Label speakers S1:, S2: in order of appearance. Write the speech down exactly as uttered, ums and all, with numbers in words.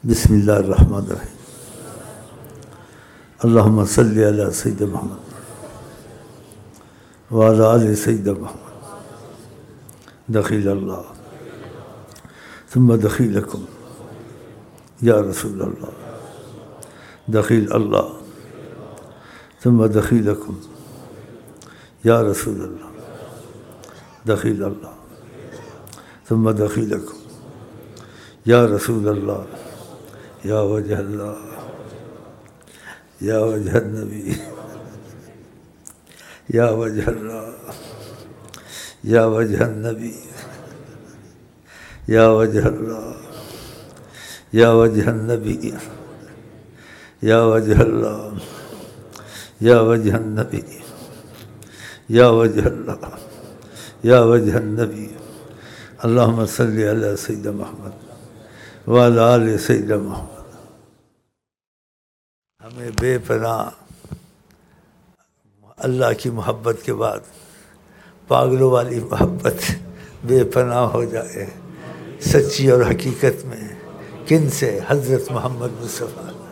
S1: بسم اللہ الرحمن الرحیم اللہم صلی علی سیدنا محمد وعلی آل سیدنا محمد دخیل اللہ ثم دخیلکم یا رسول اللہ دخیل اللہ ثم دخیلکم یا رسول اللہ دخیل اللہ ثم دخیلکم یا رسول اللہ یا وجہ اللہ یا وجہ النبی یا وجہ اللہ یا وجہ النبی یا وجہ اللہ یا وجہ النبی یا وجہ اللہ یا وجہ النبی یا وجہ اللہ یا وجہ النبی اللہم صلی علی سیدنا محمد وعلی آل سیدنا محمد۔ ہمیں بے پناہ اللہ کی محبت کے بعد پاگلوں والی محبت بے پناہ ہو جائے سچی اور حقیقت میں، کن سے؟ حضرت محمد مصطفیٰ